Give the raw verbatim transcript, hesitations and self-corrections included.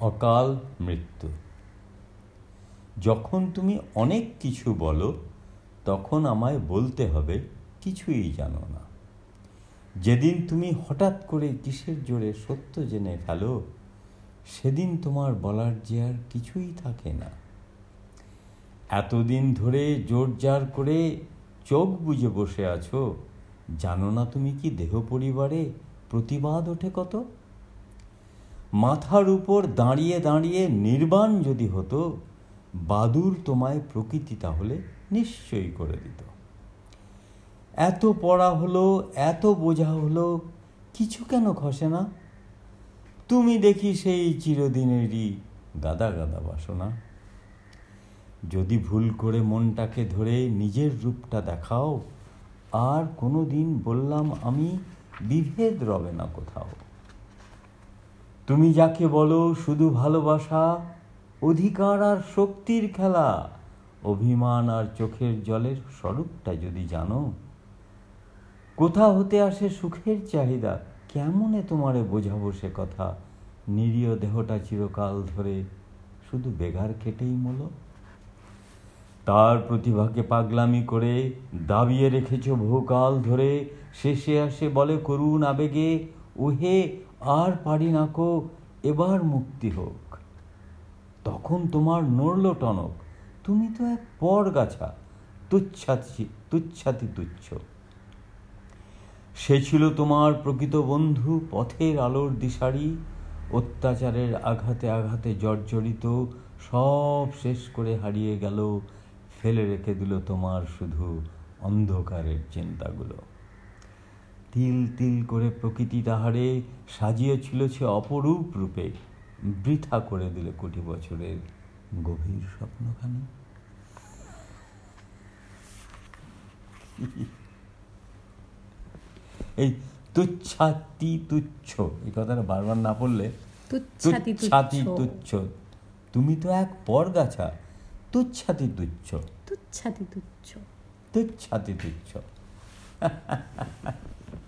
অকাল মৃত্যু। যখন তুমি অনেক কিছু বলো তখন আমায় বলতে হবে কিছুই জানো না। যেদিন তুমি হঠাৎ করে কিসের জোরে সত্য জেনে ফেলো সেদিন তোমার বলার যে আর কিছুই থাকে না। এতদিন ধরে জোরজার করে চোখ বুজে বসে আছো, জানো না তুমি কি দেহ পরিবারে প্রতিবাদ ওঠে কত। মাথার উপর দাঁড়িয়ে দাঁড়িয়ে নির্বাণ যদি হতো, বাদুর তোমায় প্রকৃতি তাহলে নিশ্চয়ই করে দিত। এত পড়া হলো, এত বোঝা হলো, কিছু কেন খসে না? তুমি দেখি সেই চিরদিনেরই গাদা গাদা বাসনা। যদি ভুল করে মনটাকে ধরে নিজের রূপটা দেখাও, আর কোনো দিন বললাম আমি, বিভেদ রবে না কোথাও। তুমি যাকে বলো শুধু ভালোবাসা, অধিকার আর শক্তির খেলা, অভিমান আর চোখের জলের স্বরূপটা যদি জানো, কোথা হতে আসে সুখের চাহিদা, কেমনে তোমারে বোঝাবো সে কথা। নিরীহ দেহটা চিরকাল ধরে শুধু বেগার খেটেই মলো। তার প্রতিভাকে পাগলামি করে দাবিয়ে রেখেছ বহুকাল ধরে, শেষে আসে বলে করুণ আবেগে, ওহে আর পারি না কো, এবার মুক্তি হোক। তখন তোমার নড়ল টনক, তুমি তো এক পরগাছা, তুচ্ছাতি তুচ্ছাতি তুচ্ছ। সে ছিল তোমার প্রকৃত বন্ধু, পথের আলোর দিশারি। অত্যাচারের আঘাতে আঘাতে জর্জরিত, সব শেষ করে হারিয়ে গেল, ফেলে রেখে দিল তোমার শুধু অন্ধকারের চিন্তাগুলো। তিল তিল করে প্রকৃতি তাহারে সাজিয়েছিল সে অপরূপ রূপে, বৃথা করে দিলে কোটি বছরের গভীর স্বপ্নখানি। এই তুচ্ছাতি তুচ্ছ, এই কথাটা বারবার না পড়লে, তুচ্ছাতি তুচ্ছ, তুমি তো এক পরগাছা, তুচ্ছাতি তুচ্ছ, তুচ্ছাতি তুচ্ছ, তুচ্ছাতি তুচ্ছ।